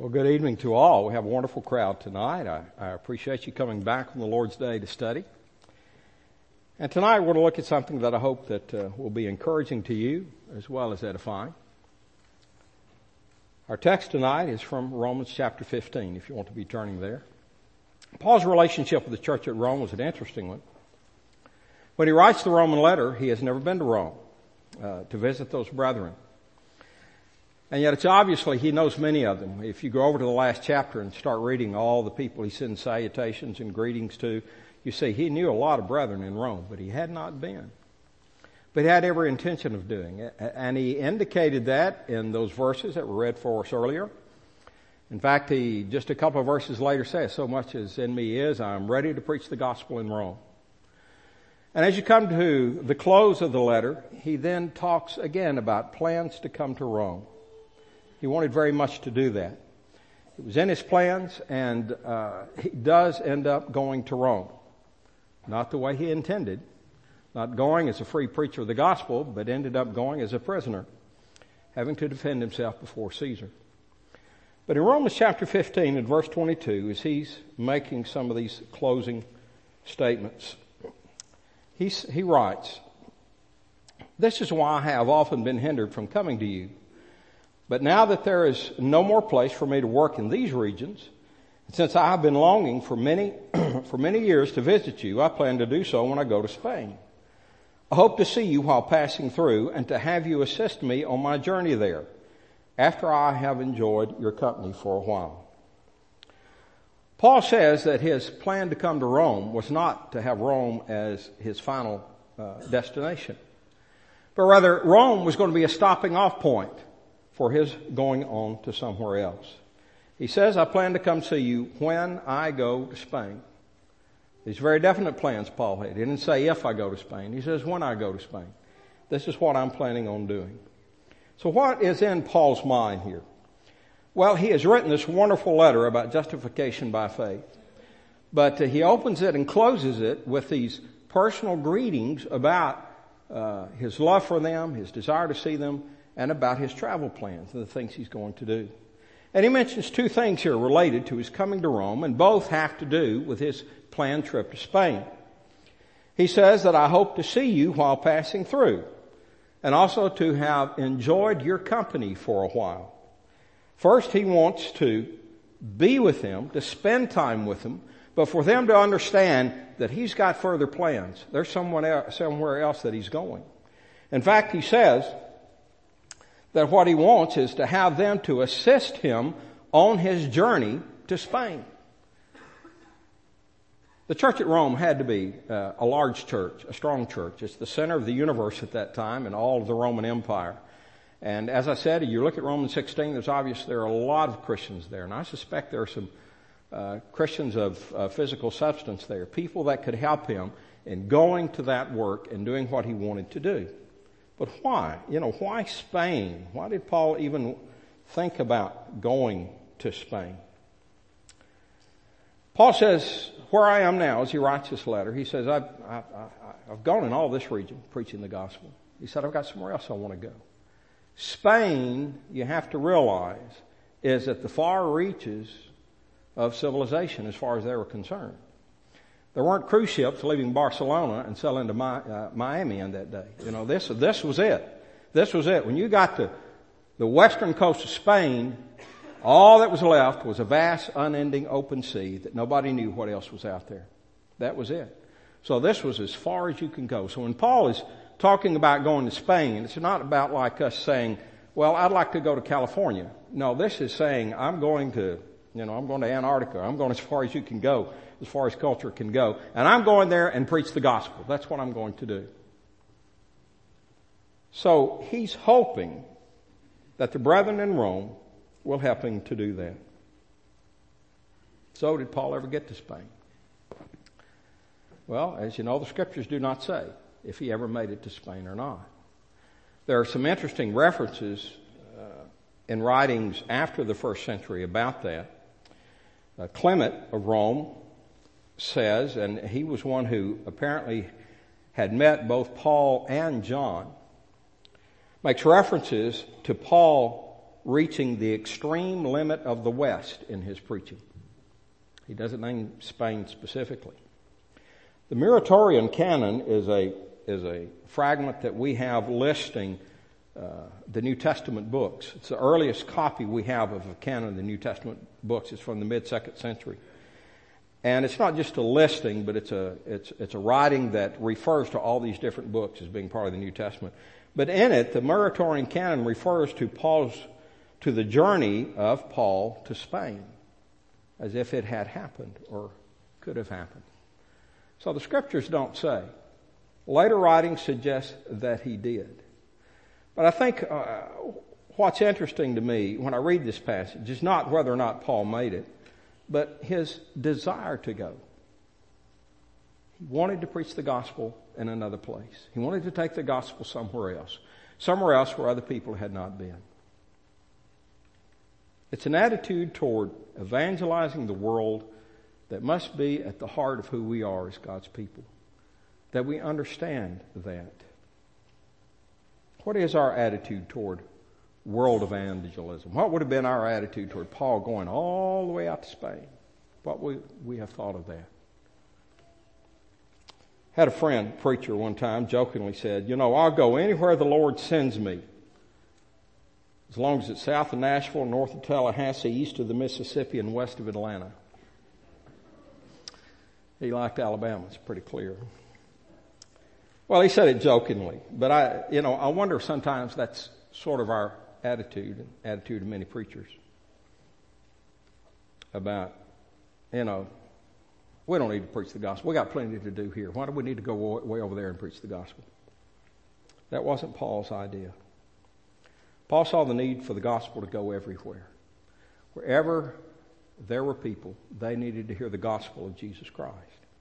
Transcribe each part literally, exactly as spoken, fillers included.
Well, good evening to all. We have a wonderful crowd tonight. I, I appreciate you coming back on the Lord's Day to study. And tonight we're going to look at something that I hope that uh, will be encouraging to you as well as edifying. Our text tonight is from Romans chapter fifteen, if you want to be turning there. Paul's relationship with the church at Rome was an interesting one. When he writes the Roman letter, he has never been to Rome uh, to visit those brethren. And yet it's obviously he knows many of them. If you go over to the last chapter and start reading all the people he sends salutations and greetings to, you see he knew a lot of brethren in Rome, but he had not been. But he had every intention of doing it. And he indicated that in those verses that were read for us earlier. In fact, he just a couple of verses later says, "So much as in me is, I am ready to preach the gospel in Rome." And as you come to the close of the letter, he then talks again about plans to come to Rome. He wanted very much to do that. It was in his plans, and uh, he does end up going to Rome. Not the way he intended. Not going as a free preacher of the gospel, but ended up going as a prisoner, having to defend himself before Caesar. But in Romans chapter fifteen and verse twenty-two, as he's making some of these closing statements, he's, he writes, "This is why I have often been hindered from coming to you. But now that there is no more place for me to work in these regions, since I have been longing for many, for many years to visit you, I plan to do so when I go to Spain. I hope to see you while passing through and to have you assist me on my journey there, after I have enjoyed your company for a while." Paul says that his plan to come to Rome was not to have Rome as his final uh, destination, but rather Rome was going to be a stopping off point for his going on to somewhere else. He says, "I plan to come see you when I go to Spain." These very definite plans Paul had. He didn't say if I go to Spain. He says when I go to Spain. This is what I'm planning on doing. So what is in Paul's mind here? Well, he has written this wonderful letter about justification by faith. But uh, he opens it and closes it with these personal greetings about uh, his love for them, his desire to see them, and about his travel plans and the things he's going to do. And he mentions two things here related to his coming to Rome, and both have to do with his planned trip to Spain. He says that I hope to see you while passing through, and also to have enjoyed your company for a while. First, he wants to be with them, to spend time with them, but for them to understand that he's got further plans. There's someone else, somewhere else that he's going. In fact, he says that what he wants is to have them to assist him on his journey to Spain. The church at Rome had to be uh, a large church, a strong church. It's the center of the universe at that time and all of the Roman Empire. And as I said, you look at Romans sixteen, there's obvious there are a lot of Christians there. And I suspect there are some uh, Christians of uh, physical substance there, people that could help him in going to that work and doing what he wanted to do. But why? You know, why Spain? Why did Paul even think about going to Spain? Paul says, where I am now, as he writes this letter, he says, I've, I've, I've gone in all this region preaching the gospel. He said, I've got somewhere else I want to go. Spain, you have to realize, is at the far reaches of civilization as far as they were concerned. There weren't cruise ships leaving Barcelona and sailing to Mi- uh, Miami in that day. You know, this, this was it. This was it. When you got to the western coast of Spain, all that was left was a vast, unending open sea that nobody knew what else was out there. That was it. So this was as far as you can go. So when Paul is talking about going to Spain, it's not about like us saying, well, I'd like to go to California. No, this is saying, I'm going to, you know, I'm going to Antarctica. I'm going as far as you can go, as far as culture can go. And I'm going there and preach the gospel. That's what I'm going to do. So he's hoping that the brethren in Rome will help him to do that. So did Paul ever get to Spain? Well, as you know, the scriptures do not say if he ever made it to Spain or not. There are some interesting references uh, in writings after the first century about that. Uh, Clement of Rome says, and he was one who apparently had met both Paul and John, makes references to Paul reaching the extreme limit of the West in his preaching. He doesn't name Spain specifically. The Muratorian Canon is a is a fragment that we have listing uh, the New Testament books. It's the earliest copy we have of a canon of the New Testament books. It's from the mid-second century. And it's not just a listing, but it's a it's it's a writing that refers to all these different books as being part of the New Testament. But in it, the Muratorian Canon refers to Paul's to the journey of Paul to Spain, as if it had happened or could have happened. So the scriptures don't say. Later writings suggest that he did. But I think uh, what's interesting to me when I read this passage is not whether or not Paul made it, but his desire to go. He wanted to preach the gospel in another place. He wanted to take the gospel somewhere else, somewhere else where other people had not been. It's an attitude toward evangelizing the world that must be at the heart of who we are as God's people, that we understand that. What is our attitude toward world evangelism? What would have been our attitude toward Paul going all the way out to Spain? What would we have thought of that? Had a friend, preacher, one time jokingly said, you know, I'll go anywhere the Lord sends me, as long as it's south of Nashville, north of Tallahassee, east of the Mississippi, and west of Atlanta. He liked Alabama, it's pretty clear. Well, he said it jokingly, but I, you know, I wonder if sometimes that's sort of our attitude, and attitude of many preachers about, you know, we don't need to preach the gospel. We got plenty to do here. Why do we need to go way over there and preach the gospel? That wasn't Paul's idea. Paul saw the need for the gospel to go everywhere. Wherever there were people, they needed to hear the gospel of Jesus Christ.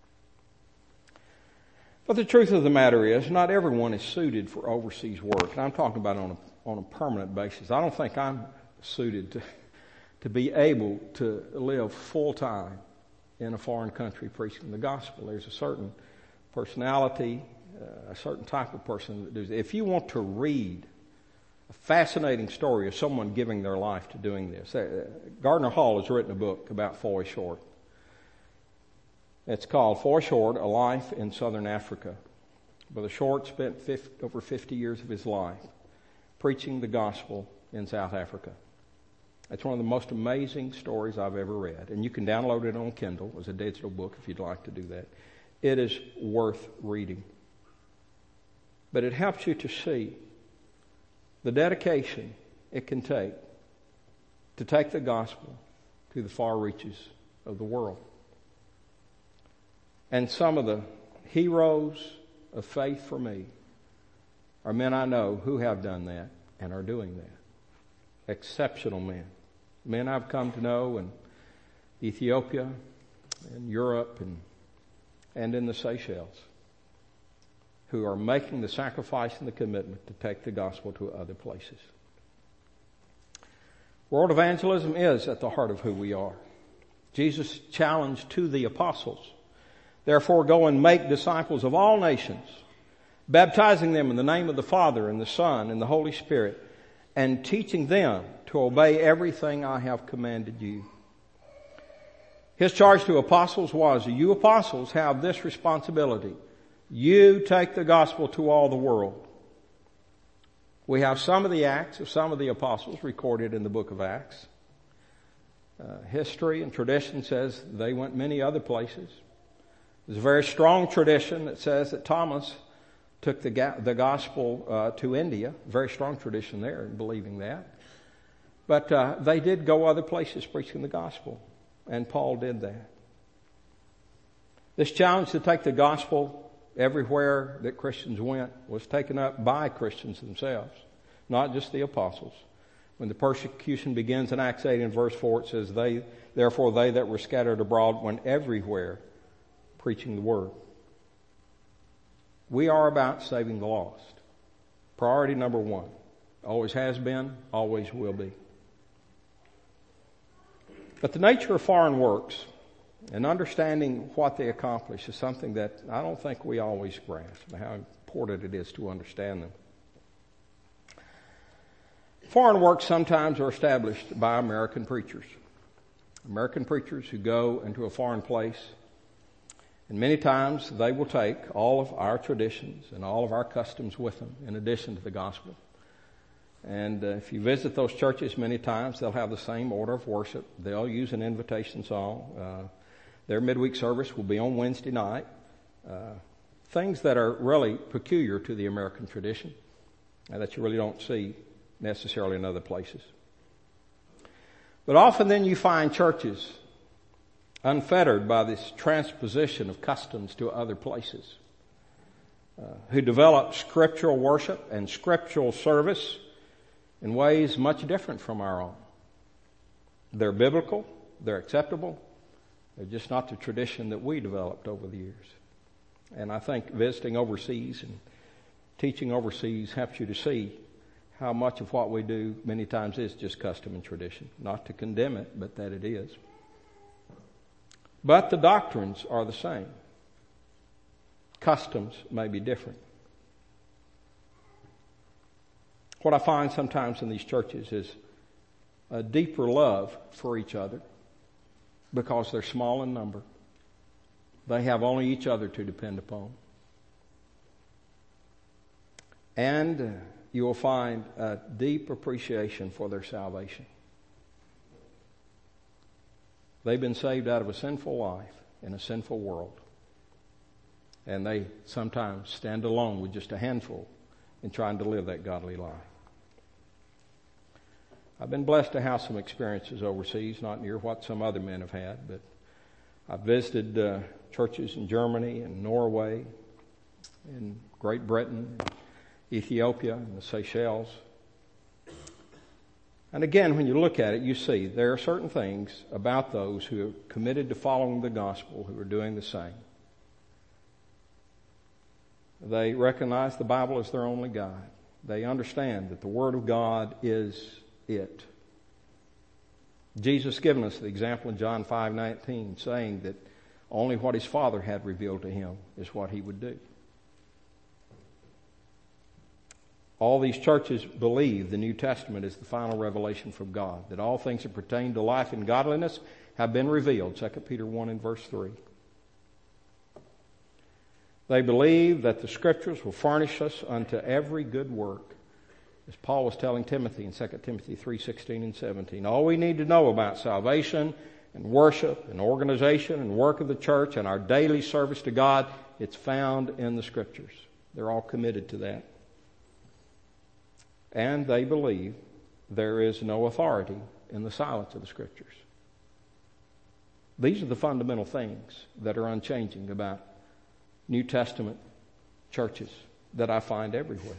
But the truth of the matter is, not everyone is suited for overseas work. And I'm talking about on a, on a permanent basis. I don't think I'm suited to, to be able to live full time in a foreign country preaching the gospel. There's a certain personality, uh, a certain type of person that does it. If you want to read a fascinating story of someone giving their life to doing this, uh, Gardner Hall has written a book about Foy Short. It's called Foy Short, A Life in Southern Africa. Brother Short spent fifty, over fifty years of his life preaching the gospel in South Africa. It's one of the most amazing stories I've ever read. And you can download it on Kindle as a digital book if you'd like to do that. It is worth reading. But it helps you to see the dedication it can take to take the gospel to the far reaches of the world. And some of the heroes of faith for me are men I know who have done that and are doing that. Exceptional men. Men I've come to know in Ethiopia and Europe and, and in the Seychelles who are making the sacrifice and the commitment to take the gospel to other places. World evangelism is at the heart of who we are. Jesus challenged to the apostles, therefore go and make disciples of all nations, baptizing them in the name of the Father and the Son and the Holy Spirit, and teaching them to obey everything I have commanded you. His charge to apostles was, you apostles have this responsibility. You take the gospel to all the world. We have some of the acts of some of the apostles recorded in the book of Acts. Uh, history and tradition says they went many other places. There's a very strong tradition that says that Thomas took the, ga- the gospel uh, to India. Very strong tradition there in believing that. But uh, they did go other places preaching the gospel, and Paul did that. This challenge to take the gospel everywhere that Christians went was taken up by Christians themselves, not just the apostles. When the persecution begins in Acts eight and verse four, it says, "They, therefore they that were scattered abroad went everywhere preaching the word." We are about saving the lost. Priority number one. Always has been, always will be. But the nature of foreign works and understanding what they accomplish is something that I don't think we always grasp, how important it is to understand them. Foreign works sometimes are established by American preachers. American preachers who go into a foreign place, and many times they will take all of our traditions and all of our customs with them in addition to the gospel. And uh, if you visit those churches many times, they'll have the same order of worship. They'll use an invitation song. Uh, their midweek service will be on Wednesday night. Uh, things that are really peculiar to the American tradition and that you really don't see necessarily in other places. But often then you find churches unfettered by this transposition of customs to other places, uh, who develop scriptural worship and scriptural service in ways much different from our own. They're biblical, they're acceptable, they're just not the tradition that we developed over the years. And I think visiting overseas and teaching overseas helps you to see how much of what we do many times is just custom and tradition. Not to condemn it, but that it is. But the doctrines are the same. Customs may be different. What I find sometimes in these churches is a deeper love for each other because they're small in number. They have only each other to depend upon. And you will find a deep appreciation for their salvation. They've been saved out of a sinful life in a sinful world. And they sometimes stand alone with just a handful in trying to live that godly life. I've been blessed to have some experiences overseas, not near what some other men have had, but I've visited uh, churches in Germany and Norway, in Great Britain, Ethiopia, and the Seychelles. And again, when you look at it, you see there are certain things about those who are committed to following the gospel who are doing the same. They recognize the Bible as their only guide. They understand that the Word of God is it. Jesus given us the example in John five nineteen, saying that only what His Father had revealed to Him is what He would do. All these churches believe the New Testament is the final revelation from God, that all things that pertain to life and godliness have been revealed, Second Peter one and verse three. They believe that the Scriptures will furnish us unto every good work, as Paul was telling Timothy in Second Timothy three sixteen and seventeen. All we need to know about salvation and worship and organization and work of the church and our daily service to God, it's found in the Scriptures. They're all committed to that. And they believe there is no authority in the silence of the Scriptures. These are the fundamental things that are unchanging about New Testament churches that I find everywhere.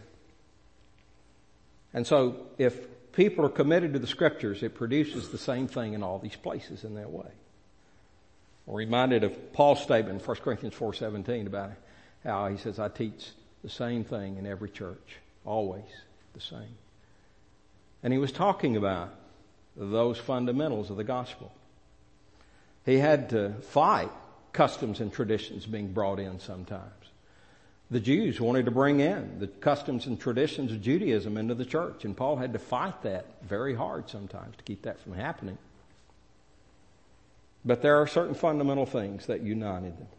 And so if people are committed to the Scriptures, it produces the same thing in all these places in that way. I'm reminded of Paul's statement in First Corinthians four seventeen about how he says, I teach the same thing in every church, always the same. And he was talking about those fundamentals of the gospel. He had to fight customs and traditions being brought in sometimes. The Jews wanted to bring in the customs and traditions of Judaism into the church, and Paul had to fight that very hard sometimes to keep that from happening. But there are certain fundamental things that united them.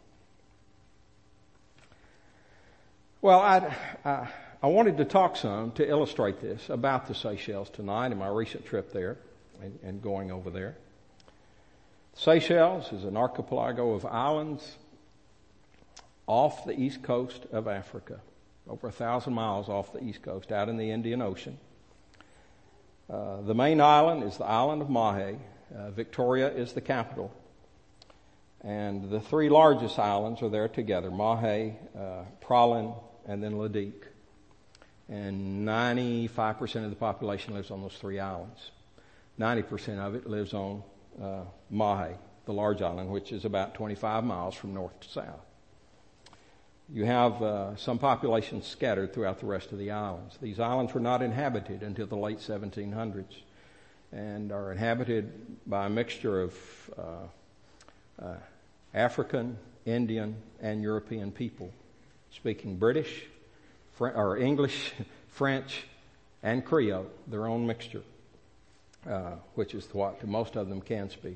Well, I, I, I wanted to talk some to illustrate this about the Seychelles tonight in my recent trip there and, and going over there. Seychelles is an archipelago of islands off the east coast of Africa, over a thousand miles off the east coast, out in the Indian Ocean. Uh, the main island is the island of Mahé. Uh, Victoria is the capital. And the three largest islands are there together, Mahé, uh, Praslin, and then Leduc. And ninety-five percent of the population lives on those three islands. ninety percent of it lives on uh, Mahé, the large island, which is about twenty-five miles from north to south. You have uh, some populations scattered throughout the rest of the islands. These islands were not inhabited until the late seventeen hundreds and are inhabited by a mixture of uh, uh, African, Indian, and European people speaking British, Fr- or English, French, and Creole, their own mixture, uh, which is what most of them can speak.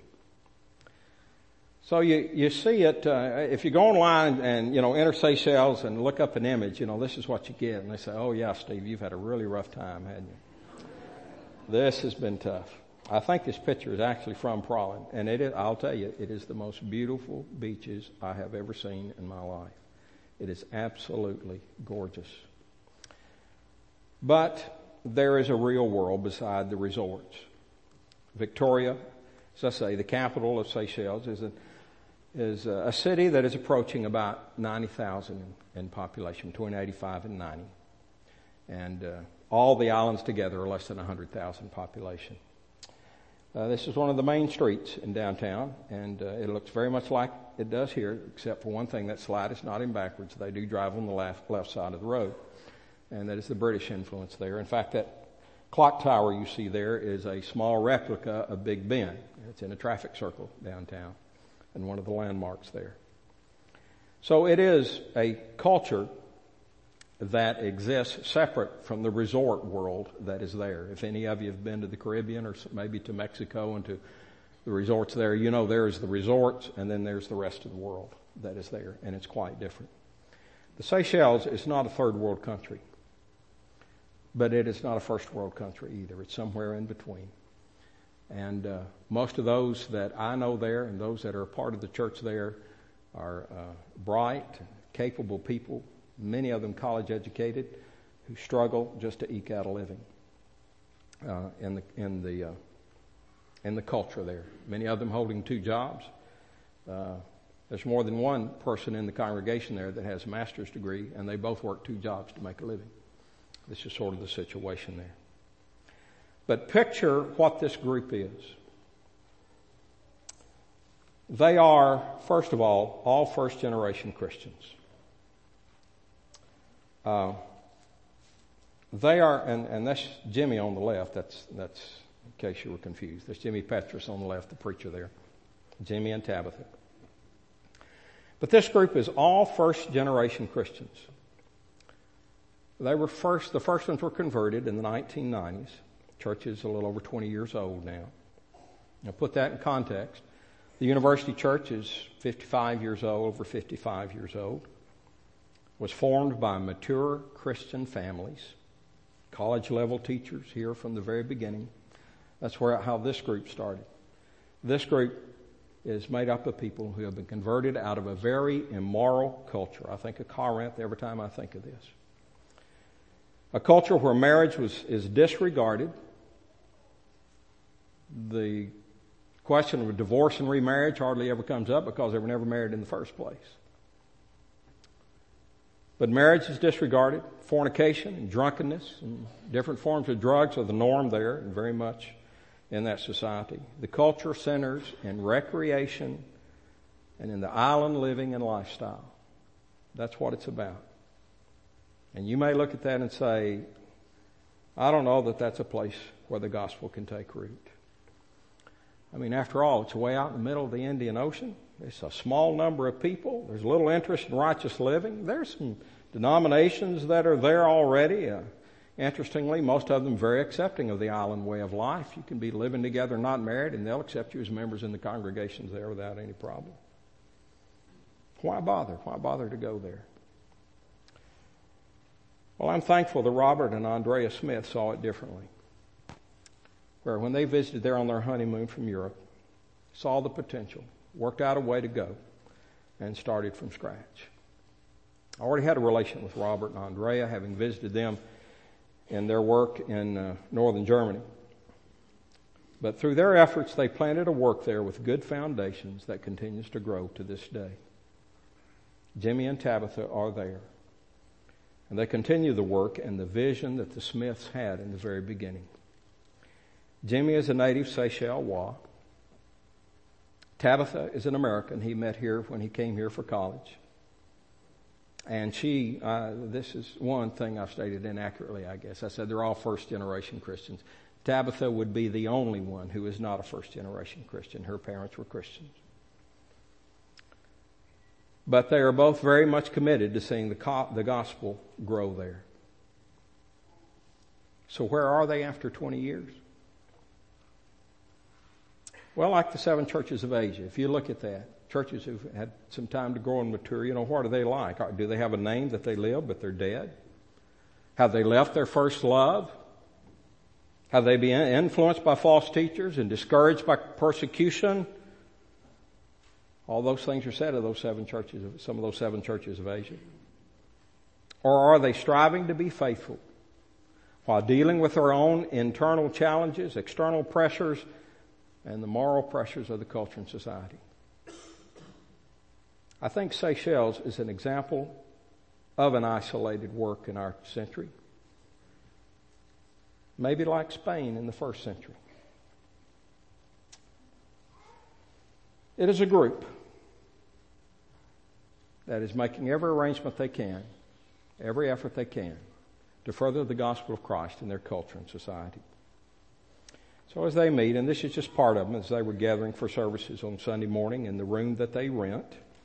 So you, you see it, uh, if you go online and, you know, enter Seychelles and look up an image, you know, this is what you get. And they say, oh yeah, Steve, you've had a really rough time, hadn't you? This has been tough. I think this picture is actually from Praslin, and it is, I'll tell you, it is the most beautiful beaches I have ever seen in my life. It is absolutely gorgeous. But there is a real world beside the resorts. Victoria, as I say, the capital of Seychelles, is a, is a city that is approaching about ninety thousand in, in population, between eighty-five and ninety. And uh, all the islands together are less than one hundred thousand population. Uh, this is one of the main streets in downtown, and uh, it looks very much like it does here, except for one thing, that slide is not in backwards. They do drive on the left, left side of the road, and that is the British influence there. In fact, that clock tower you see there is a small replica of Big Ben. It's in a traffic circle downtown, and one of the landmarks there. So it is a culture that exists separate from the resort world that is there. If any of you have been to the Caribbean or maybe to Mexico and to the resorts there, you know there's the resorts and then there's the rest of the world that is there, and it's quite different. The Seychelles is not a third world country, but it is not a first world country either. It's somewhere in between. And uh, most of those that I know there and those that are a part of the church there are uh, bright, capable people, many of them college educated, who struggle just to eke out a living uh, in the in the uh, in the culture there. Many of them holding two jobs. Uh, there's more than one person in the congregation there that has a master's degree, and they both work two jobs to make a living. This is sort of the situation there. But picture what this group is. They are, first of all, all first-generation Christians. Uh, they are, and, and that's Jimmy on the left. That's, that's, in case you were confused. That's Jimmy Petrus on the left, the preacher there. Jimmy and Tabitha. But this group is all first generation Christians. They were first, the first ones were converted in the nineteen nineties. Church is a little over twenty years old now. Now put that in context. The University Church is fifty-five years old, over fifty-five years old. Was formed by mature Christian families, college-level teachers here from the very beginning. That's where how this group started. This group is made up of people who have been converted out of a very immoral culture. I think of Corinth every time I think of this. A culture where marriage was is disregarded. The question of divorce and remarriage hardly ever comes up because they were never married in the first place. But marriage is disregarded. Fornication and drunkenness and different forms of drugs are the norm there, and very much in that society. The culture centers in recreation and in the island living and lifestyle. That's what it's about. And you may look at that and say, I don't know that that's a place where the gospel can take root. I mean, after all, it's way out in the middle of the Indian Ocean. It's a small number of people. There's little interest in righteous living. There's some denominations that are there already. Uh, interestingly, most of them very accepting of the island way of life. You can be living together, not married, and they'll accept you as members in the congregations there without any problem. Why bother? Why bother to go there? Well, I'm thankful that Robert and Andrea Smith saw it differently. Where when they visited there on their honeymoon from Europe, saw the potential, worked out a way to go, and started from scratch. I already had a relation with Robert and Andrea, having visited them in their work in uh, northern Germany. But through their efforts, they planted a work there with good foundations that continues to grow to this day. Jimmy and Tabitha are there. And they continue the work and the vision that the Smiths had in the very beginning. Jimmy is a native Seychellois. Tabitha is an American. He met here when he came here for college. And she, uh, this is one thing I've stated inaccurately, I guess. I said they're all first-generation Christians. Tabitha would be the only one who is not a first-generation Christian. Her parents were Christians. But they are both very much committed to seeing the, co- the gospel grow there. So where are they after twenty years? Well, like the seven churches of Asia, if you look at that, churches who've had some time to grow and mature, you know, what are they like? Do they have a name that they live, but they're dead? Have they left their first love? Have they been influenced by false teachers and discouraged by persecution? All those things are said of those seven churches, some of those seven churches of Asia. Or are they striving to be faithful while dealing with their own internal challenges, external pressures, and the moral pressures of the culture and society? I think Seychelles is an example of an isolated work in our century. Maybe like Spain in the first century. It is a group that is making every arrangement they can, every effort they can, to further the gospel of Christ in their culture and society. So as they meet, and this is just part of them, as they were gathering for services on Sunday morning in the room that they rent,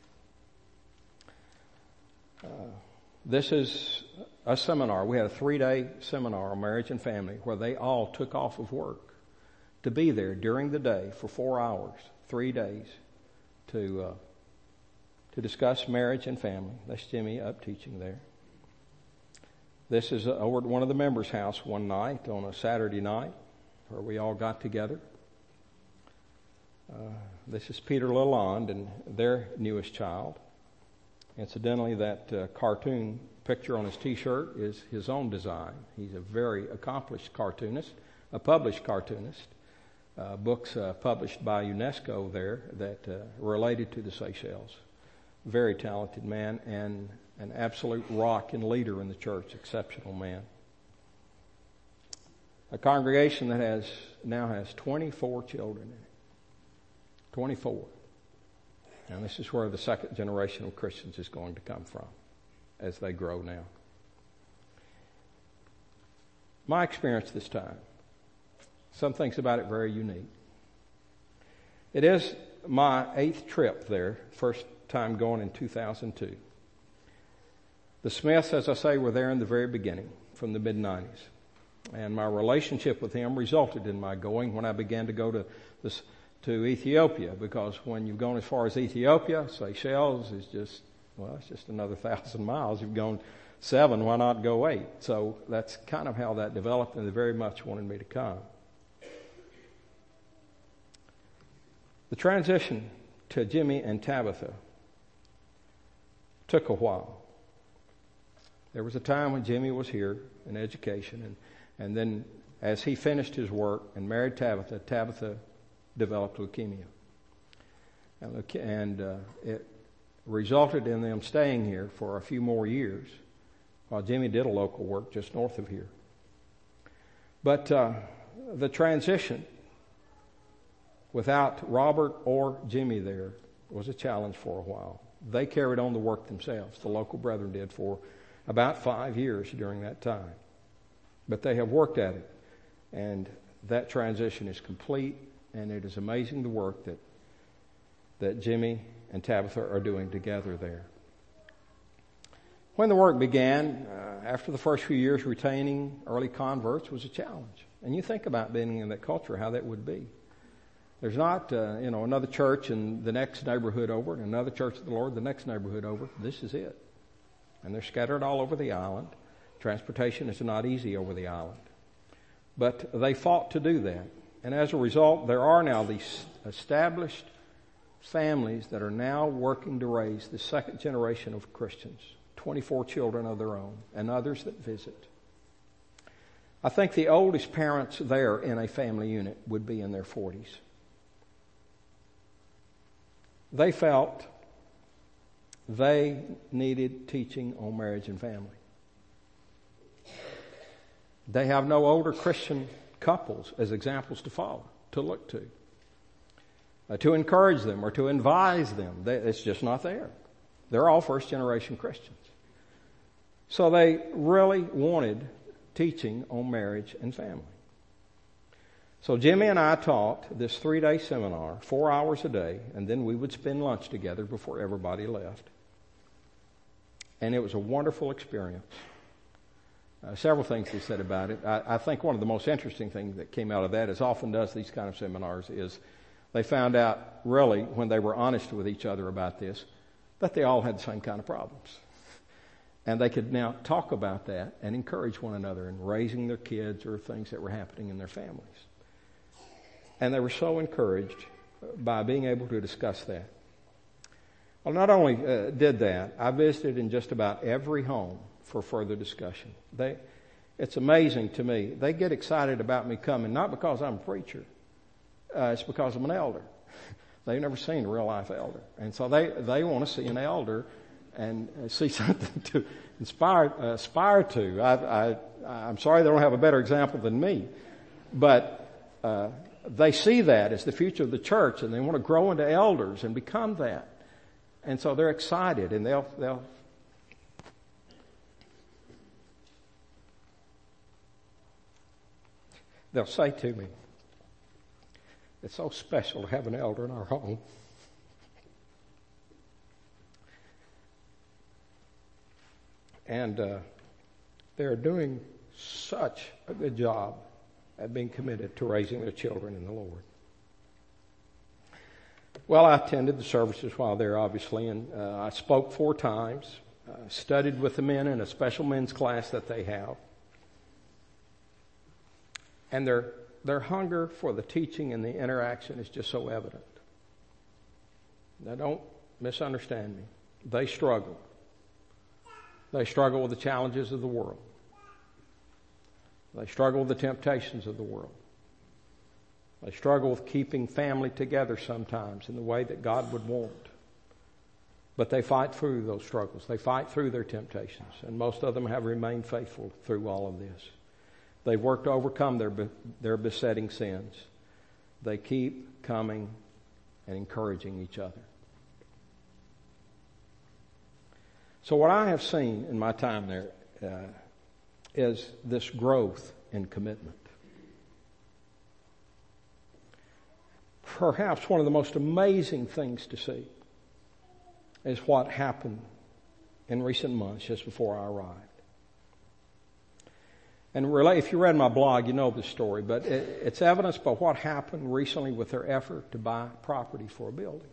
uh, this is a seminar. We had a three-day seminar on marriage and family where they all took off of work to be there during the day for four hours, three days, to uh, to discuss marriage and family. That's Jimmy up teaching there. This is over at one of the members' house one night on a Saturday night where we all got together. Uh, this is Peter Lalonde and their newest child. Incidentally, that uh, cartoon picture on his T-shirt is his own design. He's a very accomplished cartoonist, a published cartoonist. Uh, books uh, published by UNESCO there that uh, related to the Seychelles. Very talented man and an absolute rock and leader in the church, exceptional man. A congregation that has now has twenty-four children in it. twenty-four. And this is where the second generation of Christians is going to come from as they grow now. My experience this time, some things about it very unique. It is my eighth trip there, first time going in two thousand two. The Smiths, as I say, were there in the very beginning, from the mid nineties. And my relationship with them resulted in my going when I began to go to this, to Ethiopia, because when you've gone as far as Ethiopia, Seychelles is just, well, it's just another thousand miles. You've gone seven, why not go eight? So that's kind of how that developed, and they very much wanted me to come. The transition to Jimmy and Tabitha took a while. There was a time when Jimmy was here in education, and, and then as he finished his work and married Tabitha, Tabitha developed leukemia. And, and uh, it resulted in them staying here for a few more years while Jimmy did a local work just north of here. But uh, the transition without Robert or Jimmy there was a challenge for a while. They carried on the work themselves. The local brethren did for about five years during that time. But they have worked at it. And that transition is complete, and it is amazing the work that that Jimmy and Tabitha are doing together there. When the work began, uh, after the first few years, retaining early converts was a challenge. And you think about being in that culture, how that would be. There's not, uh, you know, another church in the next neighborhood over, and another church of the Lord the next neighborhood over. This is it. And they're scattered all over the island. Transportation is not easy over the island. But they fought to do that. And as a result, there are now these established families that are now working to raise the second generation of Christians. twenty-four children of their own, and others that visit. I think the oldest parents there in a family unit would be in their forties. They felt they needed teaching on marriage and family. They have no older Christian couples as examples to follow, to look to, uh, to encourage them or to advise them. They, it's just not there. They're all first generation Christians. So they really wanted teaching on marriage and family. So Jimmy and I taught this three-day seminar, four hours a day, and then we would spend lunch together before everybody left. And it was a wonderful experience. Uh, several things they said about it. I, I think one of the most interesting things that came out of that, as often does these kind of seminars, is they found out really when they were honest with each other about this, that they all had the same kind of problems. And they could now talk about that and encourage one another in raising their kids or things that were happening in their families. And they were so encouraged by being able to discuss that. Well, not only uh, did that, I visited in just about every home for further discussion. They, it's amazing to me. They get excited about me coming, not because I'm a preacher. Uh, it's because I'm an elder. They've never seen a real life elder. And so they, they want to see an elder and see something to inspire, uh, aspire to. I, I, I'm sorry they don't have a better example than me, but uh, they see that as the future of the church, and they want to grow into elders and become that. And so they're excited, and they'll they'll they'll say to me, "It's so special to have an elder in our home." And uh, they're doing such a good job at being committed to raising their children in the Lord. Well, I attended the services while there, obviously, and uh, I spoke four times, uh, studied with the men in a special men's class that they have. And their their hunger for the teaching and the interaction is just so evident. Now, don't misunderstand me. They struggle. They struggle with the challenges of the world. They struggle with the temptations of the world. They struggle with keeping family together sometimes in the way that God would want. But they fight through those struggles. They fight through their temptations. And most of them have remained faithful through all of this. They've worked to overcome their, their besetting sins. They keep coming and encouraging each other. So what I have seen in my time there uh, is this growth in commitment. Perhaps one of the most amazing things to see is what happened in recent months just before I arrived. And if you read my blog, you know this story, but it's evidenced by what happened recently with their effort to buy property for a building.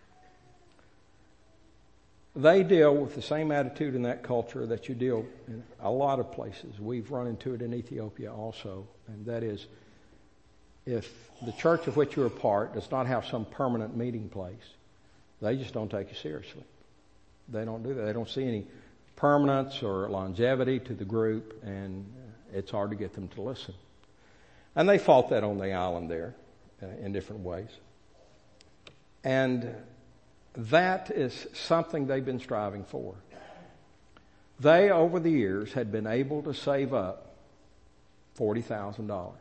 They deal with the same attitude in that culture that you deal in a lot of places. We've run into it in Ethiopia also, and that is, if the church of which you're a part does not have some permanent meeting place, they just don't take you seriously. They don't do that. They don't see any permanence or longevity to the group, and it's hard to get them to listen. And they fought that on the island there uh, in different ways. And that is something they've been striving for. They, over the years, had been able to save up forty thousand dollars.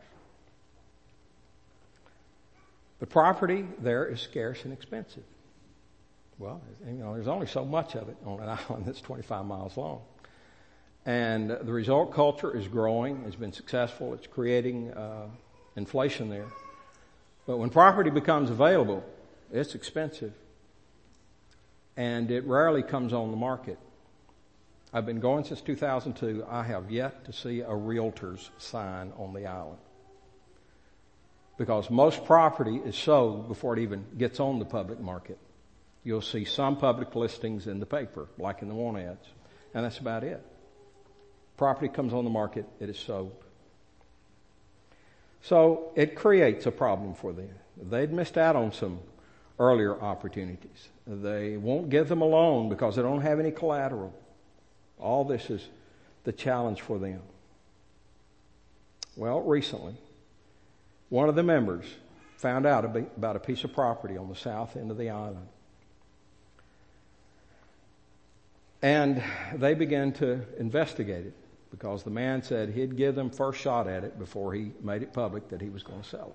The property there is scarce and expensive. Well, you know, there's only so much of it on an island that's twenty-five miles long. And the resort culture is growing. It's been successful. It's creating uh, inflation there. But when property becomes available, it's expensive. And it rarely comes on the market. I've been going since two thousand two. I have yet to see a realtor's sign on the island. Because most property is sold before it even gets on the public market. You'll see some public listings in the paper, like in the want ads. And that's about it. Property comes on the market, it is sold. So it creates a problem for them. They'd missed out on some earlier opportunities. They won't give them a loan because they don't have any collateral. All this is the challenge for them. Well, recently, one of the members found out about a piece of property on the south end of the island. And they began to investigate it because the man said he'd give them first shot at it before he made it public that he was going to sell it.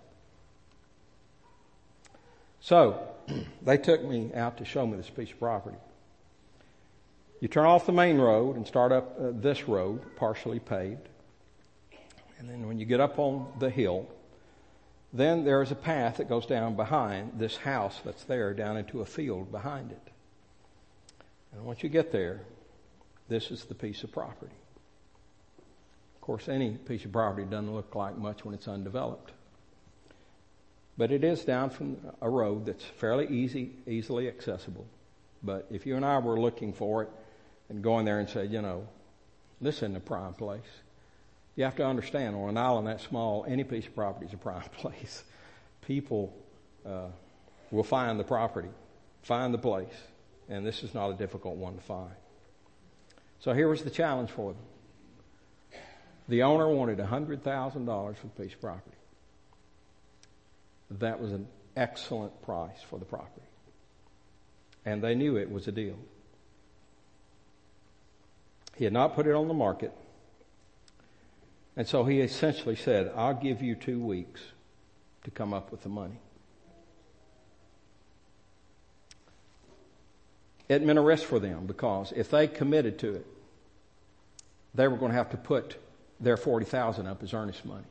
So they took me out to show me this piece of property. You turn off the main road and start up uh, this road, partially paved. And then when you get up on the hill, then there is a path that goes down behind this house that's there, down into a field behind it. And once you get there, this is the piece of property. course, any piece of property doesn't look like much when it's undeveloped. But it is down from a road that's fairly easy, easily accessible. But if you and I were looking for it and going there and said, you know, this isn't a prime place, you have to understand, on an island that small, any piece of property is a prime place. People uh, will find the property, find the place, and this is not a difficult one to find. So here was the challenge for them. The owner wanted one hundred thousand dollars for the piece of property. That was an excellent price for the property. And they knew it was a deal. He had not put it on the market. And so he essentially said, I'll give you two weeks to come up with the money. It meant a risk for them, because if they committed to it, they were going to have to put their forty thousand dollars up as earnest money.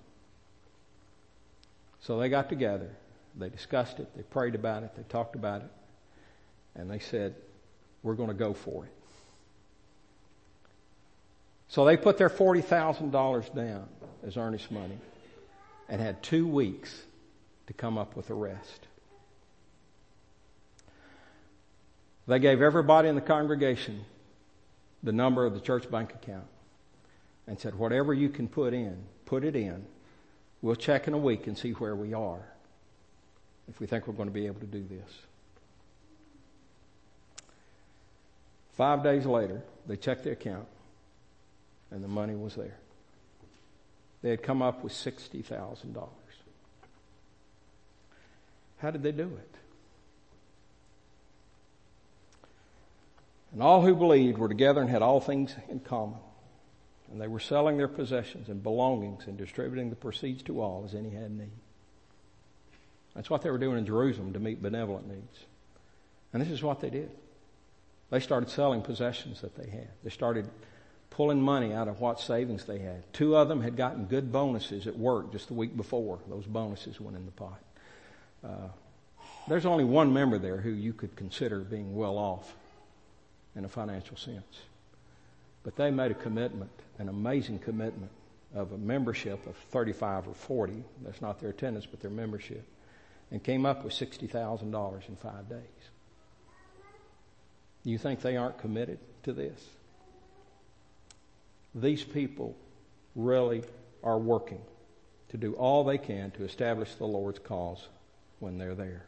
So they got together, they discussed it, they prayed about it, they talked about it, and they said, we're going to go for it. So they put their forty thousand dollars down as earnest money and had two weeks to come up with the rest. They gave everybody in the congregation the number of the church bank account and said, whatever you can put in, put it in. We'll check in a week and see where we are, if we think we're going to be able to do this. Five days later, they checked the account, and the money was there. They had come up with sixty thousand dollars. How did they do it? And all who believed were together and had all things in common. And they were selling their possessions and belongings and distributing the proceeds to all as any had need. That's what they were doing in Jerusalem to meet benevolent needs. And this is what they did. They started selling possessions that they had. They started pulling money out of what savings they had. Two of them had gotten good bonuses at work just the week before. Those bonuses went in the pot. Uh, there's only one member there who you could consider being well off in a financial sense. But they made a commitment, an amazing commitment of a membership of thirty-five or forty. That's not their attendance, but their membership. And came up with sixty thousand dollars in five days. You think they aren't committed to this? These people really are working to do all they can to establish the Lord's cause when they're there.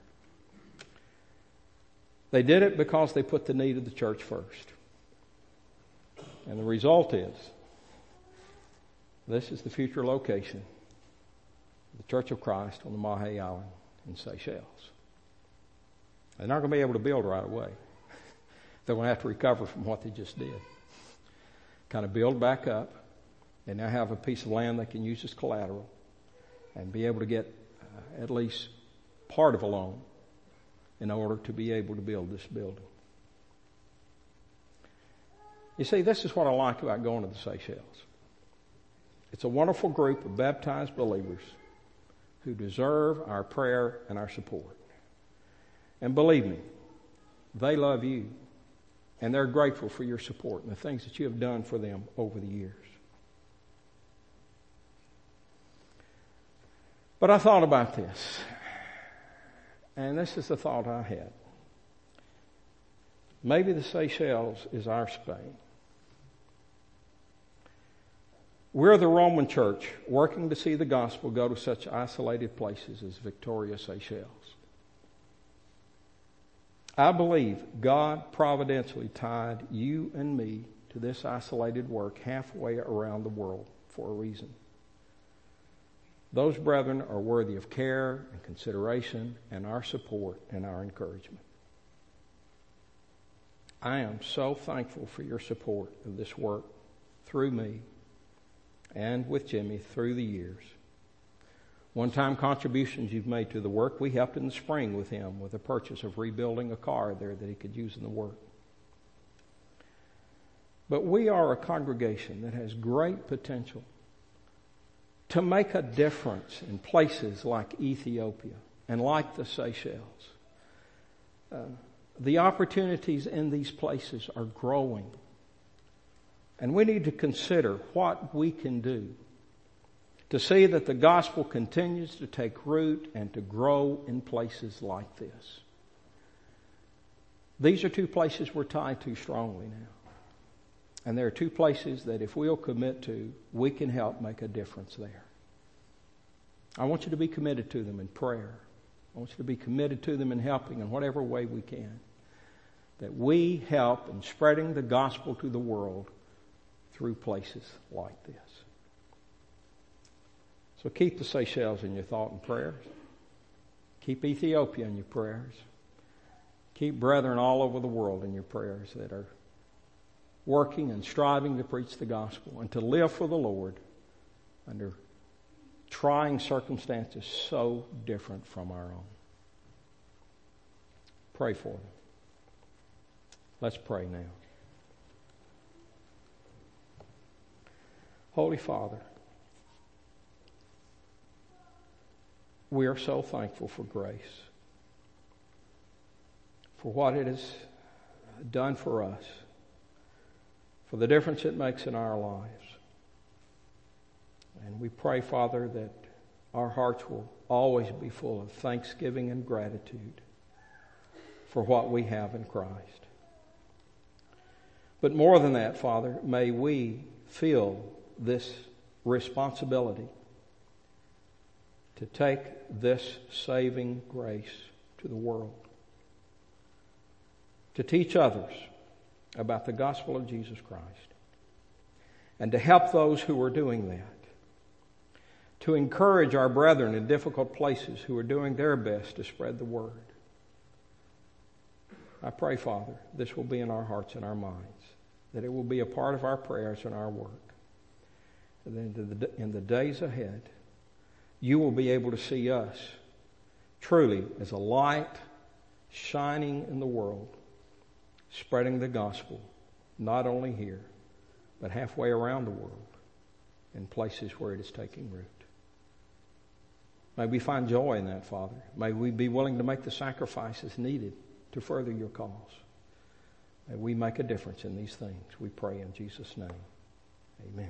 They did it because they put the need of the church first. And the result is, this is the future location of the Church of Christ on the Mahe Island in Seychelles. They're not going to be able to build right away. They're going to have to recover from what they just did. Kind of build back up. They now have a piece of land they can use as collateral and be able to get uh, at least part of a loan in order to be able to build this building. You see, this is what I like about going to the Seychelles. It's a wonderful group of baptized believers who deserve our prayer and our support. And believe me, they love you, and they're grateful for your support and the things that you have done for them over the years. But I thought about this, and this is the thought I had. Maybe the Seychelles is our Spain. We're the Roman Church working to see the gospel go to such isolated places as Victoria, Seychelles. I believe God providentially tied you and me to this isolated work halfway around the world for a reason. Those brethren are worthy of care and consideration and our support and our encouragement. I am so thankful for your support of this work through me and with Jimmy through the years. One-time contributions you've made to the work. We helped in the spring with him with the purchase of rebuilding a car there that he could use in the work. But we are a congregation that has great potential to make a difference in places like Ethiopia and like the Seychelles. Uh, the opportunities in these places are growing. And we need to consider what we can do to see that the gospel continues to take root and to grow in places like this. These are two places we're tied to strongly now. And there are two places that if we'll commit to, we can help make a difference there. I want you to be committed to them in prayer. I want you to be committed to them in helping in whatever way we can. That we help in spreading the gospel to the world through places like this. So keep the Seychelles in your thought and prayers. Keep Ethiopia in your prayers. Keep brethren all over the world in your prayers that are working and striving to preach the gospel and to live for the Lord under trying circumstances so different from our own. Pray for them. Let's pray now. Holy Father, we are so thankful for grace, for what it has done for us, for the difference it makes in our lives. And we pray, Father, that our hearts will always be full of thanksgiving and gratitude for what we have in Christ. But more than that, Father, may we feel this responsibility to take this saving grace to the world, to teach others about the gospel of Jesus Christ, and to help those who are doing that, to encourage our brethren in difficult places who are doing their best to spread the word. I pray, Father, this will be in our hearts and our minds, that it will be a part of our prayers and our work. And then in the days ahead, you will be able to see us truly as a light shining in the world, spreading the gospel, not only here, but halfway around the world in places where it is taking root. May we find joy in that, Father. May we be willing to make the sacrifices needed to further your cause. May we make a difference in these things. We pray in Jesus' name. Amen.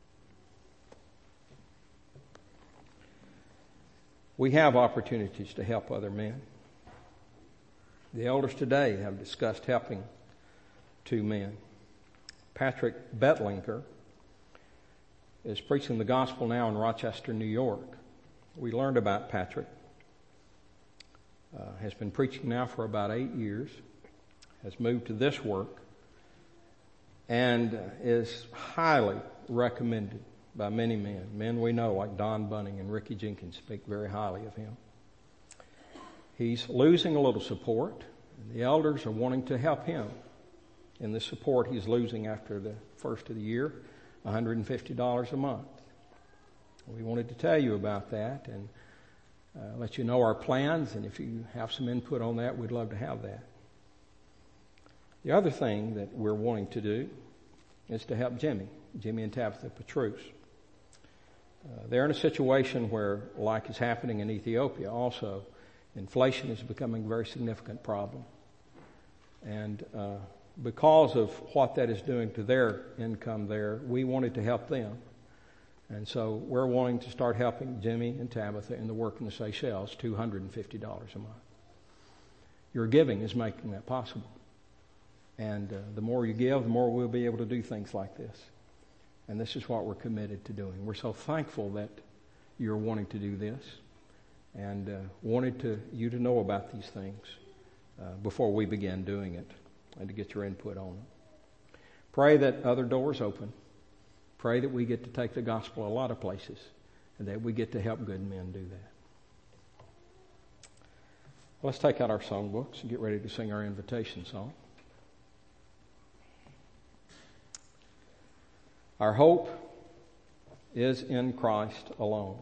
We have opportunities to help other men. The elders today have discussed helping two men. Patrick Betlinker is preaching the gospel now in Rochester, New York. We learned about Patrick. Uh, has been preaching now for about eight years. Has moved to this work. And is highly recommended by many men. Men we know like Don Bunning and Ricky Jenkins speak very highly of him. He's losing a little support. And the elders are wanting to help him in the support he's losing after the first of the year, one hundred fifty dollars a month. We wanted to tell you about that and uh, let you know our plans, and if you have some input on that, we'd love to have that. The other thing that we're wanting to do is to help Jimmy, Jimmy and Tabitha Petrus. Uh, they're in a situation where, like is happening in Ethiopia also, inflation is becoming a very significant problem. And uh, because of what that is doing to their income there, we wanted to help them. And so we're wanting to start helping Jimmy and Tabitha in the work in the Seychelles, two hundred fifty dollars a month. Your giving is making that possible. And uh, the more you give, the more we'll be able to do things like this. And this is what we're committed to doing. We're so thankful that you're wanting to do this and uh, wanted to, you to know about these things uh, before we begin doing it and to get your input on it. Pray that other doors open. Pray that we get to take the gospel a lot of places and that we get to help good men do that. Let's take out our songbooks and get ready to sing our invitation song. Our hope is in Christ alone.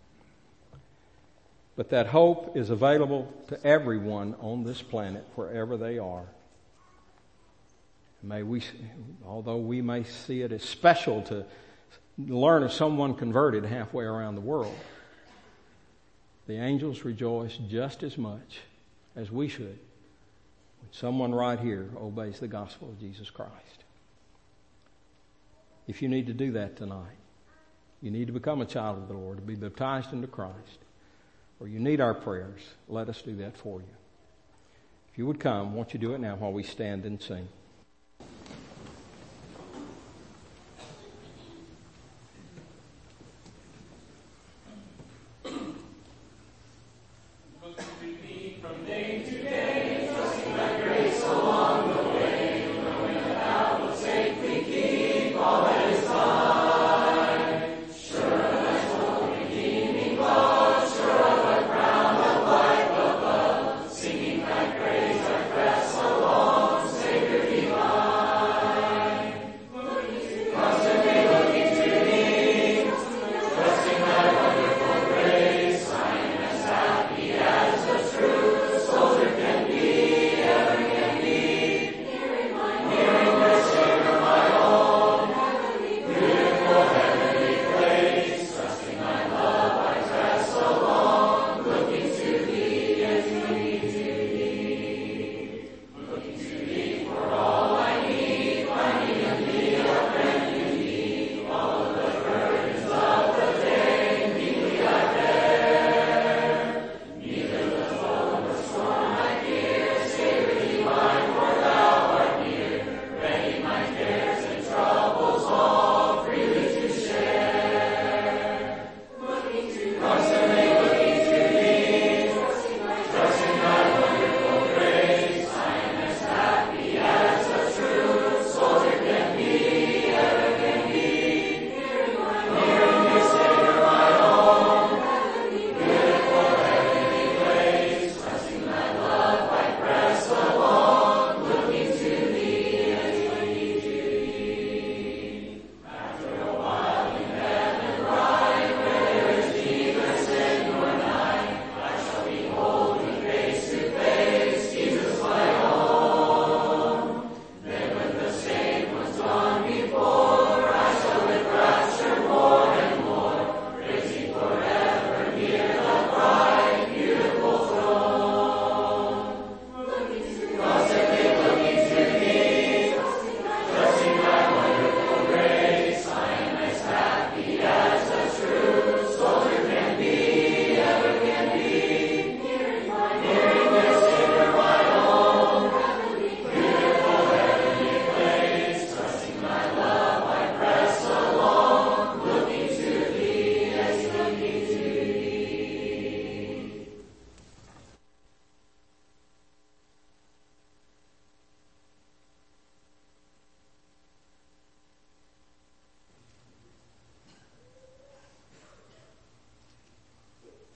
But that hope is available to everyone on this planet, wherever they are. May we, although we may see it as special to learn of someone converted halfway around the world, the angels rejoice just as much as we should when someone right here obeys the gospel of Jesus Christ. if you need to do that tonight, you need to become a child of the Lord, to be baptized into Christ, or you need our prayers, let us do that for you. If you would come, won't you do it now while we stand and sing?